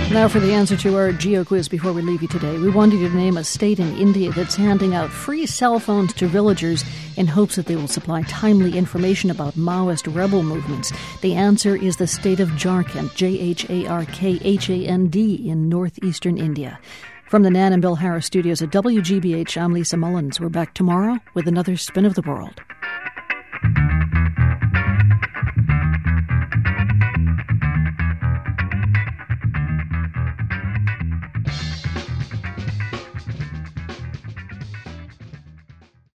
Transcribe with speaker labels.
Speaker 1: Now for the answer to our geo quiz before we leave you today. We wanted you to name a state in India that's handing out free cell phones to villagers in hopes that they will supply timely information about Maoist rebel movements. The answer is the state of Jharkhand, Jharkhand, in northeastern India. From the Nan and Bill Harris studios at WGBH, I'm Lisa Mullins. We're back tomorrow with another Spin of the World.